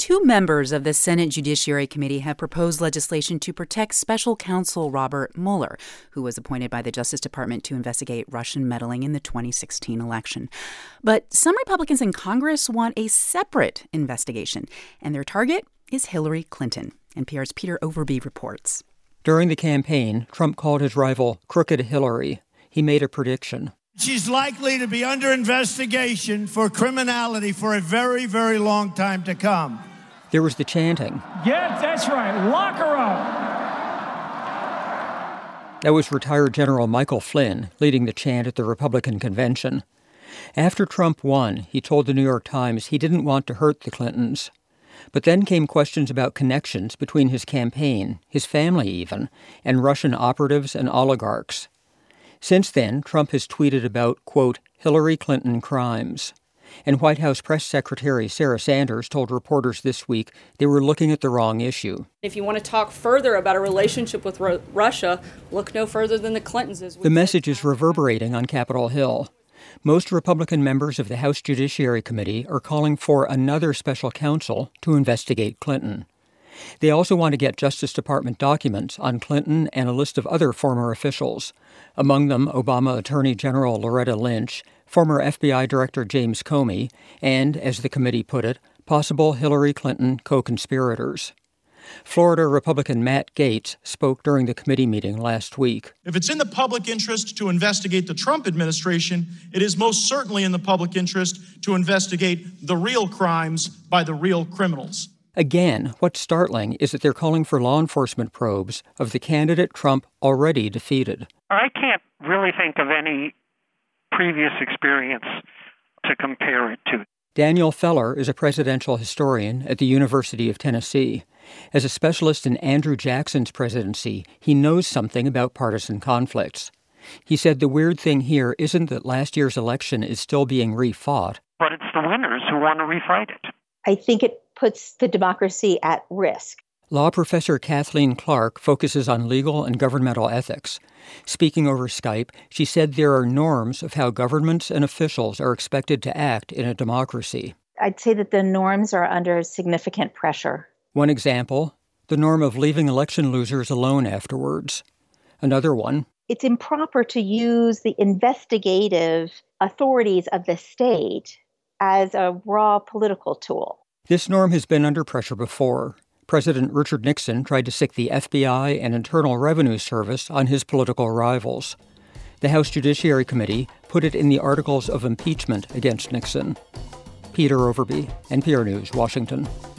Two members of the Senate Judiciary Committee have proposed legislation to protect special counsel Robert Mueller, who was appointed by the Justice Department to investigate Russian meddling in the 2016 election. But some Republicans in Congress want a separate investigation, and their target is Hillary Clinton. NPR's Peter Overby reports. During the campaign, Trump called his rival Crooked Hillary. He made a prediction. She's likely to be under investigation for criminality for a very, very long time to come. There was the chanting. Yeah, that's right. Lock her up. That was retired General Michael Flynn leading the chant at the Republican convention. After Trump won, he told the New York Times he didn't want to hurt the Clintons. But then came questions about connections between his campaign, his family even, and Russian operatives and oligarchs. Since then, Trump has tweeted about, quote, Hillary Clinton crimes. And White House Press Secretary Sarah Sanders told reporters this week they were looking at the wrong issue. If you want to talk further about a relationship with Russia, look no further than the Clintons. The message is reverberating on Capitol Hill. Most Republican members of the House Judiciary Committee are calling for another special counsel to investigate Clinton. They also want to get Justice Department documents on Clinton and a list of other former officials, among them Obama Attorney General Loretta Lynch, former FBI Director James Comey, and, as the committee put it, possible Hillary Clinton co-conspirators. Florida Republican Matt Gaetz spoke during the committee meeting last week. If it's in the public interest to investigate the Trump administration, it is most certainly in the public interest to investigate the real crimes by the real criminals. Again, what's startling is that they're calling for law enforcement probes of the candidate Trump already defeated. I can't really think of any previous experience to compare it to. Daniel Feller is a presidential historian at the University of Tennessee. As a specialist in Andrew Jackson's presidency, he knows something about partisan conflicts. He said the weird thing here isn't that last year's election is still being refought, but it's the winners who want to refight it. I think it puts the democracy at risk. Law professor Kathleen Clark focuses on legal and governmental ethics. Speaking over Skype, she said there are norms of how governments and officials are expected to act in a democracy. I'd say that the norms are under significant pressure. One example, the norm of leaving election losers alone afterwards. Another one, it's improper to use the investigative authorities of the state as a raw political tool. This norm has been under pressure before. President Richard Nixon tried to sic the FBI and Internal Revenue Service on his political rivals. The House Judiciary Committee put it in the articles of impeachment against Nixon. Peter Overby, NPR News, Washington.